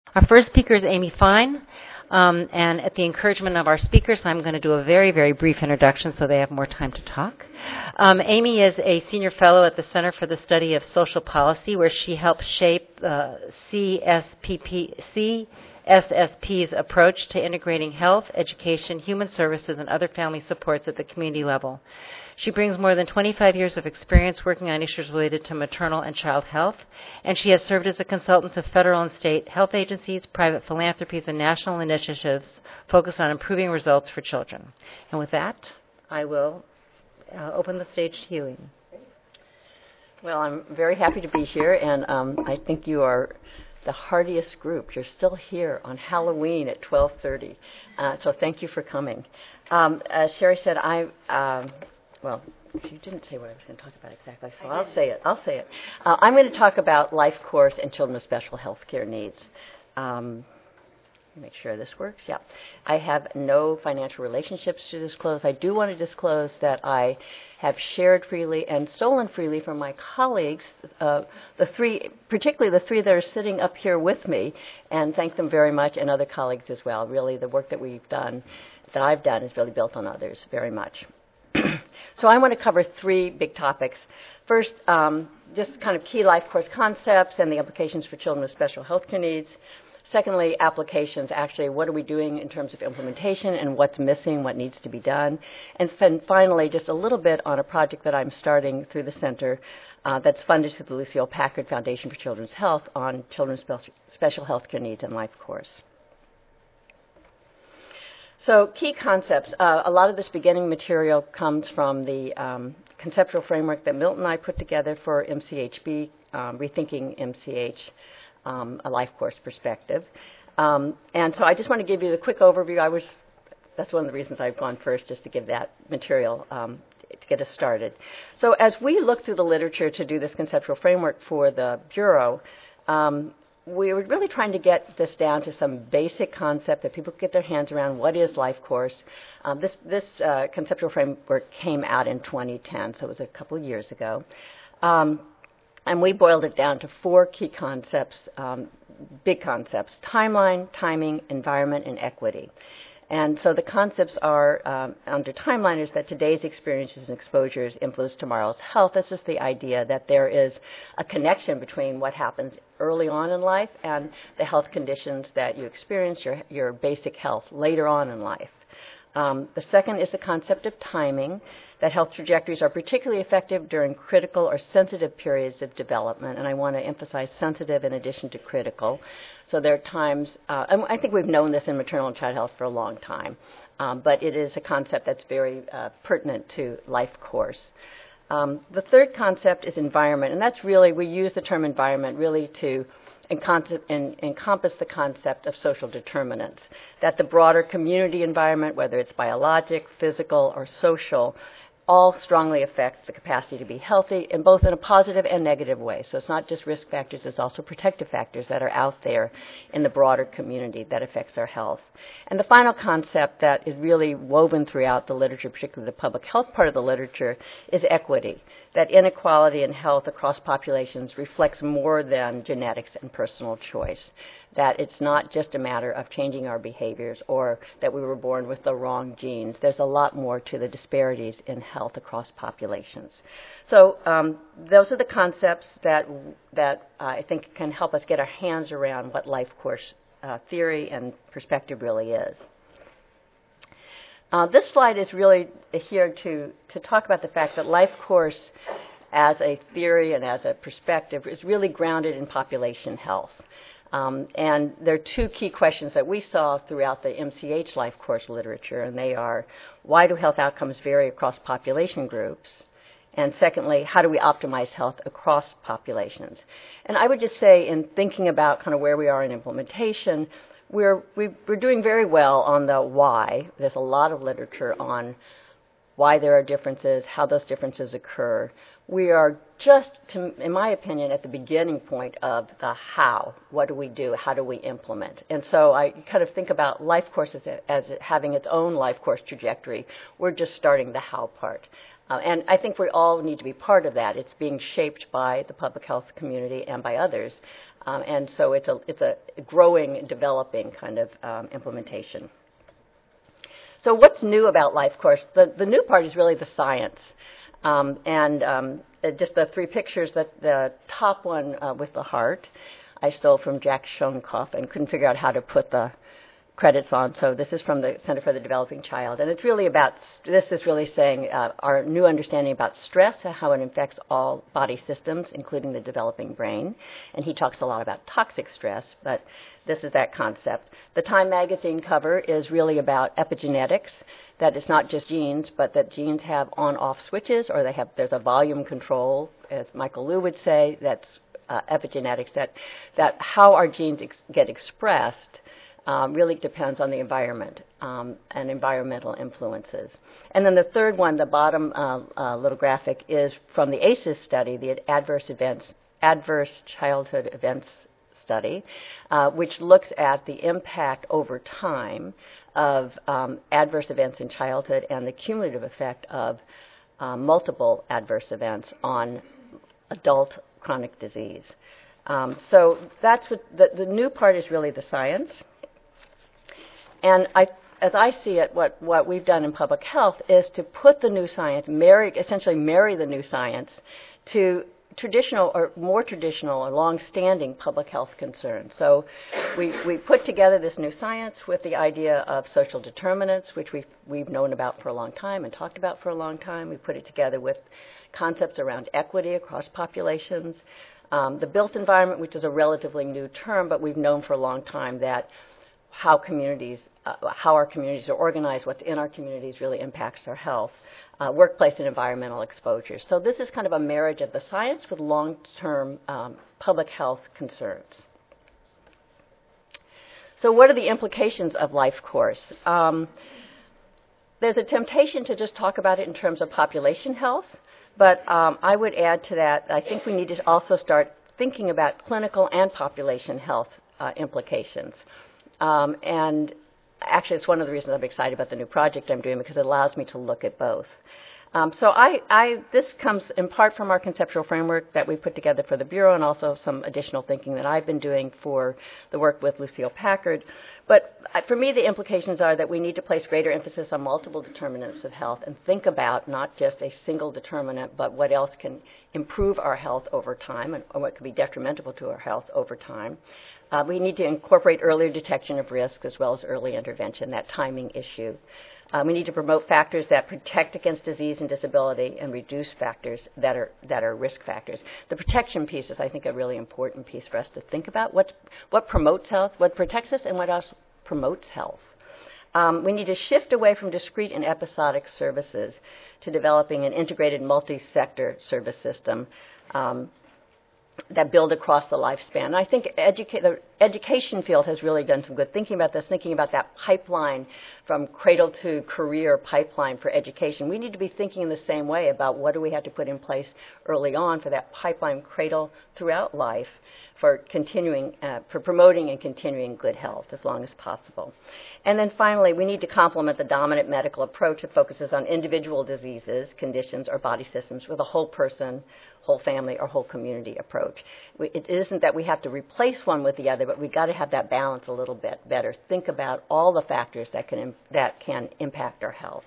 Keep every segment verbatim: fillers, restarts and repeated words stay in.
Our first speaker is Amy Fine, um, and at the encouragement of our speakers, I'm going to do a very, very brief introduction so they have more time to talk. Um, Amy is a senior fellow at the Center for the Study of Social Policy, where she helps shape uh, C S P P, C S S P's approach to integrating health, education, human services, and other family supports at the community level. She brings more than twenty-five years of experience working on issues related to maternal and child health, and she has served as a consultant to federal and state health agencies, private philanthropies, and national initiatives focused on improving results for children. And with that, I will uh, open the stage to you, Amy. Well, I'm very happy to be here, and um, I think you are the hardiest group. You're still here on Halloween at twelve thirty, uh, so thank you for coming. Um, as Sherry said, I... Um, Well, she didn't say what I was going to talk about exactly, so I'll say it. I'll say it. Uh, I'm going to talk about Life Course and children with special health care needs. Um, make sure this works. Yeah. I have no financial relationships to disclose. I do want to disclose that I have shared freely and stolen freely from my colleagues, uh, the three, particularly the three that are sitting up here with me, and thank them very much, and other colleagues as well. Really, the work that we've done, that I've done, is really built on others very much. So I want to cover three big topics. First, um, just kind of key life course concepts and the implications for children with special health care needs. Secondly, applications. Actually, what are we doing in terms of implementation and what's missing, what needs to be done. And then finally, just a little bit on a project that I'm starting through the center uh, that's funded through the Lucille Packard Foundation for Children's Health on children's special health care needs and life course. So key concepts. Uh, a lot of this beginning material comes from the um, conceptual framework that Milton and I put together for M C H B, um, Rethinking M C H, um, a life course perspective. Um, and so I just want to give you the quick overview. I was, that's one of the reasons I've gone first, just to give that material um, to get us started. So as we look through the literature to do this conceptual framework for the Bureau, um, we were really trying to get this down to some basic concept that people could get their hands around. What is life course? Um, this this uh, conceptual framework came out in twenty ten, so it was a couple of years ago. Um, and we boiled it down to four key concepts, um, big concepts: timeline, timing, environment, and equity. And so the concepts are, um, under timeline, is that today's experiences and exposures influence tomorrow's health. This is the idea that there is a connection between what happens early on in life and the health conditions that you experience, your, your basic health, later on in life. Um, the second is the concept of timing, that health trajectories are particularly effective during critical or sensitive periods of development, and I want to emphasize sensitive in addition to critical. So there are times, uh, and I think we've known this in maternal and child health for a long time, um, but it is a concept that's very uh, pertinent to life course. Um, the third concept is environment, and that's really, we use the term environment really to encompass the concept of social determinants, that the broader community environment, whether it's biologic, physical, or social, all strongly affects the capacity to be healthy, in both in a positive and negative way. So it's not just risk factors, it's also protective factors that are out there in the broader community that affects our health. And the final concept that is really woven throughout the literature, particularly the public health part of the literature, is equity, that inequality in health across populations reflects more than genetics and personal choice, that it's not just a matter of changing our behaviors or that we were born with the wrong genes. There's a lot more to the disparities in health across populations. So um, those are the concepts that, that uh, I think can help us get our hands around what life course uh, theory and perspective really is. Uh, this slide is really here to, to talk about the fact that life course as a theory and as a perspective is really grounded in population health. Um, and there are two key questions that we saw throughout the M C H life course literature, and they are, why do health outcomes vary across population groups? And secondly, how do we optimize health across populations? And I would just say, in thinking about kind of where we are in implementation, we're, we're doing very well on the why. There's a lot of literature on why there are differences, how those differences occur. We are just, to, in my opinion, at the beginning point of the how. What do we do? How do we implement? And so I kind of think about life courses as, as having its own life course trajectory. We're just starting the how part. Uh, and I think we all need to be part of that. It's being shaped by the public health community and by others. Um, and so it's a, it's a growing, developing kind of um, implementation. So what's new about Life Course? The, the new part is really the science. Um, and um, just the three pictures, that the top one uh, with the heart, I stole from Jack Schoenkoff and couldn't figure out how to put the credits on. So this is from the Center for the Developing Child. And it's really about, this is really saying uh, our new understanding about stress, how it affects all body systems, including the developing brain. And he talks a lot about toxic stress, but this is that concept. The Time magazine cover is really about epigenetics, that it's not just genes, but that genes have on-off switches, or they have, there's a volume control, as Michael Liu would say, that's uh, epigenetics, that, that how our genes ex- get expressed Um, really depends on the environment um, and environmental influences. And then the third one, the bottom uh, uh, little graphic, is from the A C Es study, the Adverse Events, Adverse Childhood Events Study, uh, which looks at the impact over time of um, adverse events in childhood and the cumulative effect of uh, multiple adverse events on adult chronic disease. Um, so that's what the, the new part is, really the science. And I, as I see it, what, what we've done in public health is to put the new science, marry, essentially marry the new science to traditional or more traditional or long-standing public health concerns. So we, we put together this new science with the idea of social determinants, which we've, we've known about for a long time and talked about for a long time. We put it together with concepts around equity across populations. Um, the built environment, which is a relatively new term, but we've known for a long time that how communities, uh, how our communities are organized, what's in our communities really impacts their health, uh, workplace and environmental exposures. So this is kind of a marriage of the science with long-term um, public health concerns. So what are the implications of Life Course? Um, there's a temptation to just talk about it in terms of population health, but um, I would add to that, I think we need to also start thinking about clinical and population health uh, implications. Um, and actually, it's one of the reasons I'm excited about the new project I'm doing, because it allows me to look at both. Um, so I, I, this comes in part from our conceptual framework that we put together for the Bureau, and also some additional thinking that I've been doing for the work with Lucille Packard. But for me, the implications are that we need to place greater emphasis on multiple determinants of health and think about not just a single determinant, but what else can improve our health over time and what could be detrimental to our health over time. Uh, we need to incorporate earlier detection of risk as well as early intervention, that timing issue. Um, we need to promote factors that protect against disease and disability and reduce factors that are that are risk factors. The protection piece is, I think, a really important piece for us to think about. What, what promotes health, what protects us, and what else promotes health. Um, we need to shift away from discrete and episodic services to developing an integrated multi-sector service system um, that build across the lifespan. And I think educa- the education field has really done some good thinking about this, thinking about that pipeline from cradle to career pipeline for education. We need to be thinking in the same way about what do we have to put in place early on for that pipeline cradle throughout life for continuing, uh, for promoting and continuing good health as long as possible. And then finally, we need to complement the dominant medical approach that focuses on individual diseases, conditions, or body systems with a whole person, whole family, or whole community approach. We, it isn't that we have to replace one with the other, but we've got to have that balance a little bit better. Think about all the factors that can, that can impact our health.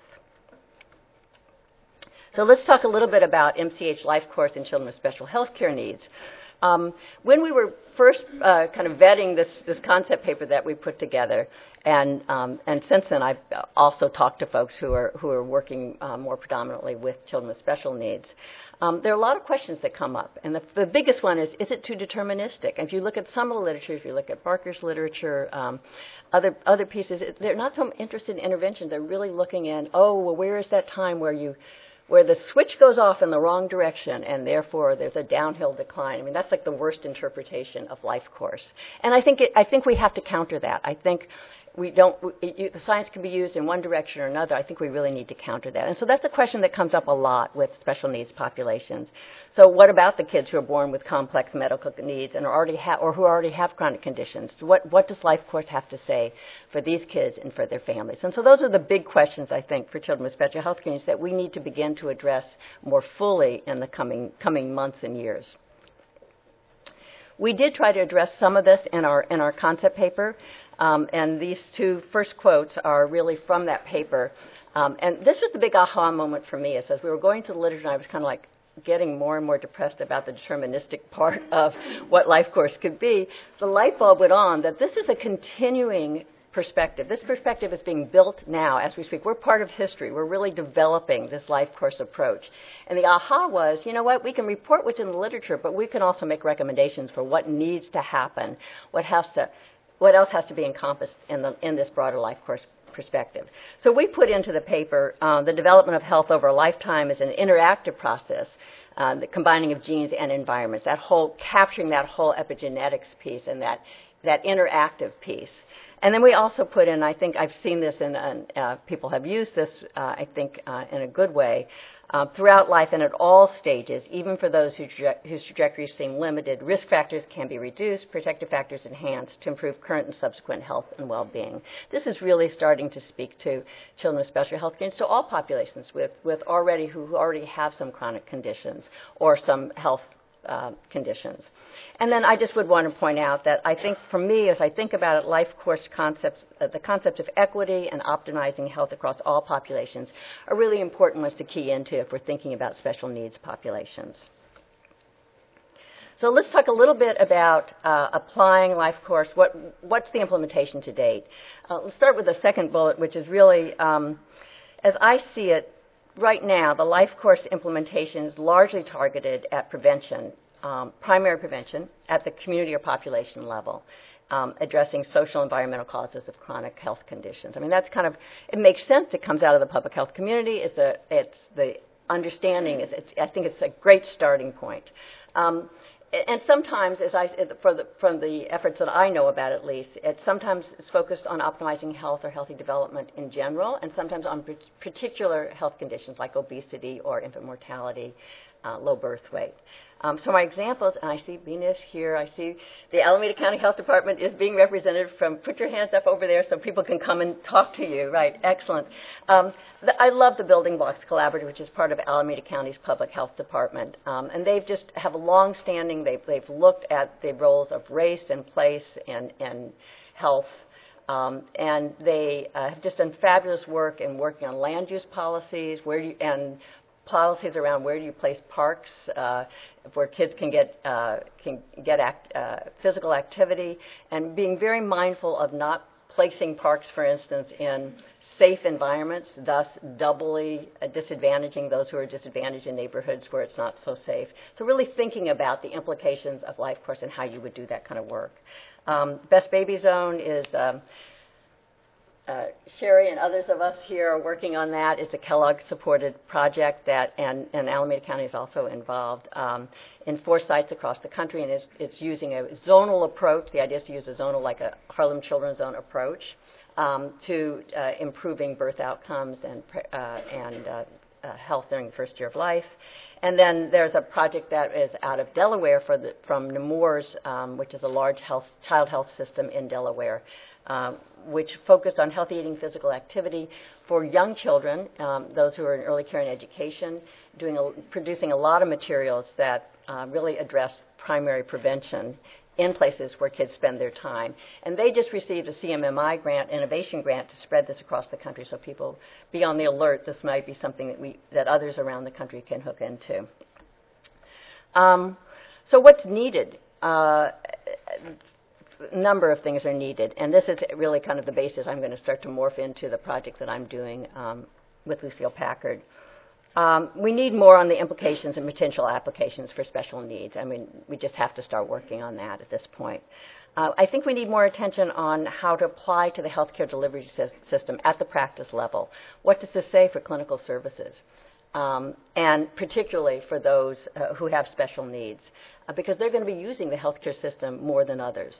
So let's talk a little bit about M C H Life Course in Children with Special Health Care Needs. Um, when we were first uh, kind of vetting this, this concept paper that we put together, and um, and since then I've also talked to folks who are who are working uh, more predominantly with children with special needs. Um, there are a lot of questions that come up, and the, the biggest one is: is it too deterministic? If you look at some of the literature, if you look at Barker's literature, um, other other pieces, they're not so interested in intervention. They're really looking in, oh, well, where is that time where you where the switch goes off in the wrong direction and therefore there's a downhill decline. I mean, that's like the worst interpretation of Life Course. And I think it, I think we have to counter that. I think we don't, it, you, the science can be used in one direction or another. I think we really need to counter that. And so that's a question that comes up a lot with special needs populations. So what about the kids who are born with complex medical needs and are already ha- or who already have chronic conditions? What, what does Life Course have to say for these kids and for their families? And so those are the big questions, I think, for children with special health needs that we need to begin to address more fully in the coming, coming months and years. We did try to address some of this in our, in our concept paper. Um, and these two first quotes are really from that paper. Um, and this was the big aha moment for me. Is as we were going to the literature, I was kind of like getting more and more depressed about the deterministic part of what Life Course could be. The light bulb went on that this is a continuing perspective. This perspective is being built now as we speak. We're part of history. We're really developing this Life Course approach. And the aha was, you know what, we can report what's in the literature, but we can also make recommendations for what needs to happen, what has to What else has to be encompassed in, the, in this broader Life Course perspective? So we put into the paper uh, the development of health over a lifetime is an interactive process, uh, the combining of genes and environments, that whole, capturing that whole epigenetics piece and that, that interactive piece. And then we also put in, I think I've seen this and uh, people have used this, uh, I think, uh, in a good way, Uh, throughout life and at all stages, even for those who traje- whose trajectories seem limited, risk factors can be reduced, protective factors enhanced to improve current and subsequent health and well-being. This is really starting to speak to children with special health needs, to all populations with, with already who, who already have some chronic conditions or some health uh, conditions. And then I just would want to point out that I think for me, as I think about it, Life Course concepts, uh, the concept of equity and optimizing health across all populations are really important ones to key into if we're thinking about special needs populations. So let's talk a little bit about uh, applying Life Course. What, what's the implementation to date? Uh, let's start with the second bullet, which is really, um, as I see it, right now, the Life Course implementation is largely targeted at prevention, Um, primary prevention at the community or population level, um, addressing social and environmental causes of chronic health conditions. I mean, that's kind of, it makes sense. It comes out of the public health community. It's, a, it's the understanding. It's, it's, I think it's a great starting point. Um, and sometimes, as I, for the, from the efforts that I know about at least, it sometimes is focused on optimizing health or healthy development in general, and sometimes on particular health conditions like obesity or infant mortality, uh, low birth weight. Um, so my examples, and I see Venus here, I see the Alameda County Health Department is being represented from, put your hands up over there so people can come and talk to you. Right, excellent. Um, the, I love the Building Blocks Collaborative, which is part of Alameda County's Public Health Department. Um, and they've just have a long-standing, they've, they've looked at the roles of race and place and, and health. Um, and they uh, have just done fabulous work in working on land use policies, where you, and policies around where do you place parks, uh, where kids can get uh, can get act, uh, physical activity, and being very mindful of not placing parks, for instance, in safe environments, thus doubly uh, disadvantaging those who are disadvantaged in neighborhoods where it's not so safe. So really thinking about the implications of Life Course and how you would do that kind of work. Um, Best Baby Zone is um, Uh, Sherry and others of us here are working on that. It's a Kellogg-supported project that, and, and Alameda County is also involved um, in four sites across the country, and it's, it's using a zonal approach. The idea is to use a zonal, like a Harlem Children's Zone approach, um, to uh, improving birth outcomes and, uh, and uh, uh, health during the first year of life. And then there's a project that is out of Delaware for the, from Nemours, um, which is a large health, child health system in Delaware, Um, which focused on healthy eating, physical activity for young children, um, those who are in early care and education, doing a, producing a lot of materials that uh, really address primary prevention in places where kids spend their time. And they just received a C M M I grant, innovation grant, to spread this across the country, so people be on the alert. This might be something that we that others around the country can hook into. Um, so what's needed? Uh, number of things are needed, and this is really kind of the basis I'm going to start to morph into the project that I'm doing um, with Lucille Packard. Um, we need more on the implications and potential applications for special needs. I mean, we just have to start working on that at this point. Uh, I think we need more attention on how to apply to the healthcare delivery system at the practice level. What does this say for clinical services? Um, and particularly for those uh, who have special needs, uh, because they're going to be using the healthcare system more than others.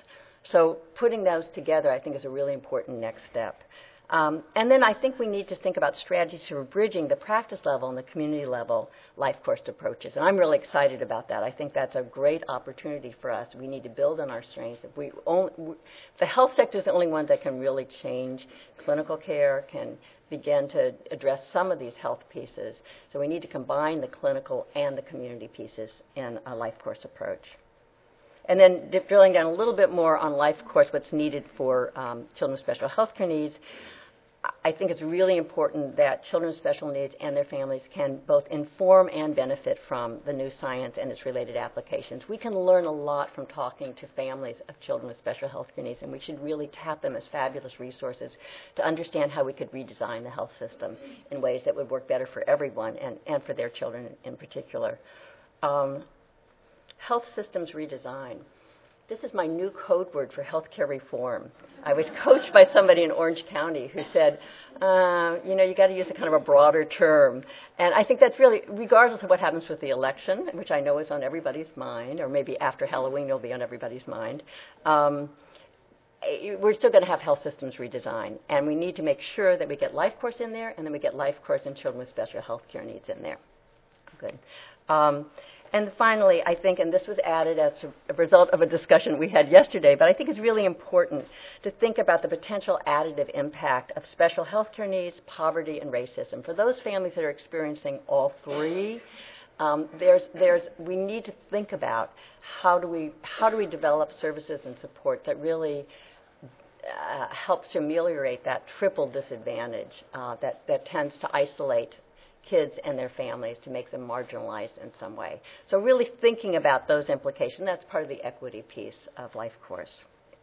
So putting those together, I think, is a really important next step. Um, and then I think we need to think about strategies for bridging the practice level and the community level life course approaches. And I'm really excited about that. I think that's a great opportunity for us. We need to build on our strengths. If we only, the health sector is the only one that can really change clinical care, can begin to address some of these health pieces. So we need to combine the clinical and the community pieces in a life course approach. And then drilling down a little bit more on life course, what's needed for um, children with special health care needs, I think it's really important that children with special needs and their families can both inform and benefit from the new science and its related applications. We can learn a lot from talking to families of children with special health care needs, and we should really tap them as fabulous resources to understand how we could redesign the health system in ways that would work better for everyone and, and for their children in particular. Um, health systems redesign. This is my new code word for healthcare reform. I was coached by somebody in Orange County who said, uh, you know, you got to use a kind of a broader term. And I think that's really, regardless of what happens with the election, which I know is on everybody's mind, or maybe after Halloween it'll be on everybody's mind, um, we're still going to have health systems redesign. And we need to make sure that we get life course in there, and then we get life course in children with special health care needs in there. Good. Um, And finally, I think, and this was added as a result of a discussion we had yesterday, but I think it's really important to think about the potential additive impact of special health care needs, poverty, and racism. For those families that are experiencing all three, um, there's, there's, we need to think about how do we, how do we develop services and support that really uh, helps to ameliorate that triple disadvantage uh, that, that tends to isolate kids and their families, to make them marginalized in some way. So really thinking about those implications, that's part of the equity piece of Life Course.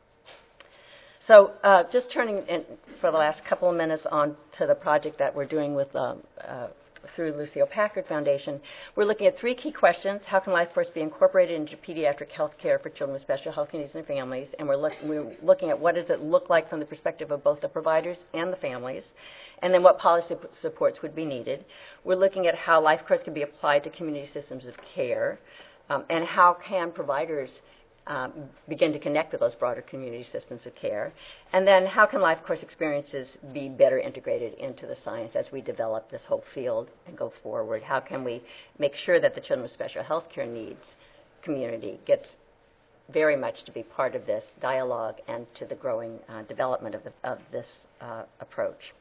So uh, just turning in for the last couple of minutes on to the project that we're doing with um, uh, through Lucile Packard Foundation, we're looking at three key questions. How can Life Course be incorporated into pediatric health care for children with special health needs and families? And we're, look, we're looking at what does it look like from the perspective of both the providers and the families, and then what policy supports would be needed. We're looking at how Life Course can be applied to community systems of care, um, and how can providers um, begin to connect with those broader community systems of care. And then how can Life Course experiences be better integrated into the science as we develop this whole field and go forward? How can we make sure that the children with special health care needs community gets very much to be part of this dialogue and to the growing uh, development of, the, of this uh, approach?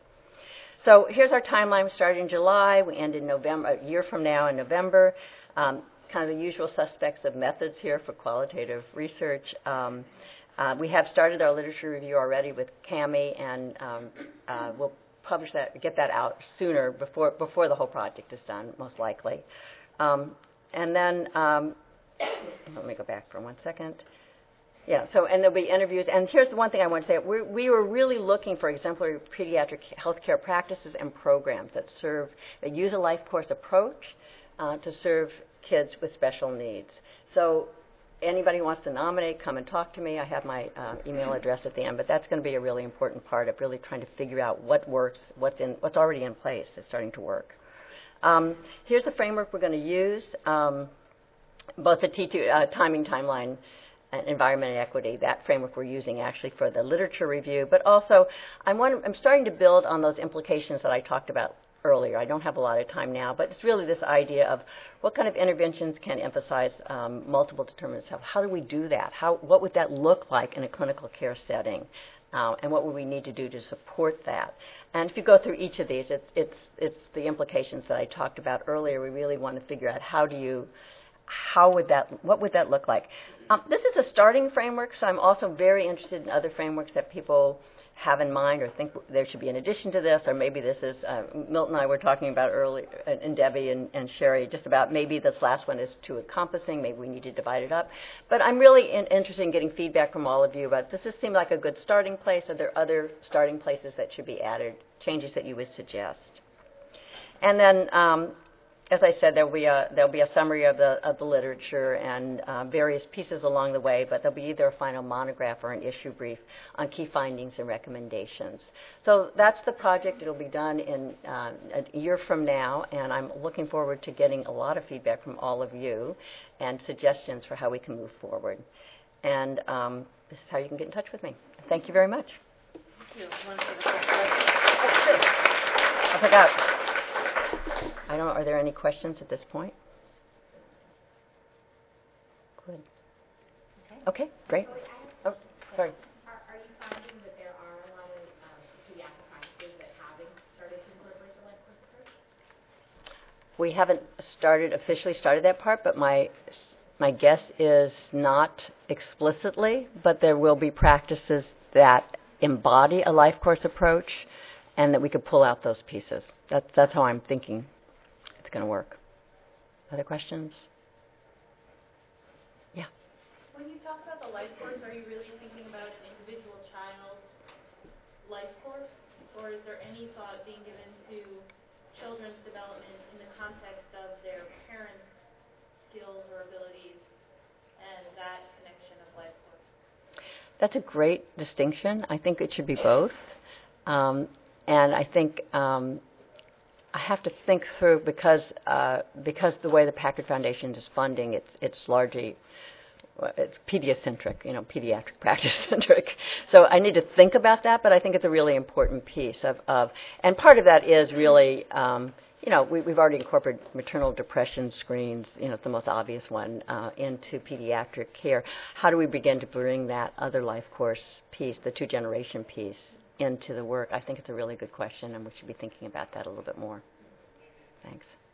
So here's our timeline. We started in July. We end in November, a year from now in November. Um, kind of the usual suspects of methods here for qualitative research. Um, uh, we have started our literature review already with Cami, and um, uh, we'll publish that, get that out sooner before before the whole project is done, most likely. Um, and then, um, let me go back for one second. Yeah, so, and there'll be interviews. And here's the one thing I want to say. We're, we were really looking for exemplary pediatric healthcare practices and programs that serve, that use a life course approach uh, to serve kids with special needs. So anybody who wants to nominate, come and talk to me. I have my uh, email address at the end, but that's going to be a really important part of really trying to figure out what works, what's, in, what's already in place is starting to work. Um, here's the framework we're going to use, um, both the T two, uh, timing timeline, environment and equity, that framework we're using actually for the literature review, but also I'm, one, I'm starting to build on those implications that I talked about earlier. I don't have a lot of time now, but it's really this idea of what kind of interventions can emphasize um, multiple determinants of health. How do we do that? How, what would that look like in a clinical care setting? Uh, and what would we need to do to support that? And if you go through each of these, it's, it's, it's the implications that I talked about earlier. We really want to figure out how do you How would that, what would that look like? Um, this is a starting framework, so I'm also very interested in other frameworks that people have in mind or think there should be in addition to this, or maybe this is, uh, Milton and I were talking about earlier, and Debbie and, and Sherry, just about maybe this last one is too encompassing, maybe we need to divide it up. But I'm really in, interested in getting feedback from all of you about, does this seem like a good starting place? Are there other starting places that should be added, changes that you would suggest? And then, um, as I said, there'll be a there'll be a summary of the of the literature and uh, various pieces along the way, but there'll be either a final monograph or an issue brief on key findings and recommendations. So that's the project. It'll be done in uh, a year from now, and I'm looking forward to getting a lot of feedback from all of you and suggestions for how we can move forward. And um, this is how you can get in touch with me. Thank you very much. Thank you. I forgot. I don't know, are there any questions at this point? Good. Okay, okay great. Oh, sorry. Are, are you finding that there are a lot of um, pediatric practices that haven't started to incorporate the life course approach? We haven't started, officially started that part, but my my guess is not explicitly, but there will be practices that embody a life course approach and that we could pull out those pieces. That's, that's how I'm thinking it's going to work. Other questions? Yeah. When you talk about the life course, are you really thinking about an individual child's life course, or is there any thought being given to children's development in the context of their parents' skills or abilities and that connection of life course? That's a great distinction. I think it should be both. Um, and I think um, I have to think through because uh, because the way the Packard Foundation is funding, it's it's largely it's pediacentric, you know, pediatric practice centric. So I need to think about that, but I think it's a really important piece of, of and part of that is really, um, you know, we, we've already incorporated maternal depression screens, you know, it's the most obvious one, uh, into pediatric care. How do we begin to bring that other life course piece, the two-generation piece, into the work? I think it's a really good question, and we should be thinking about that a little bit more. Thanks.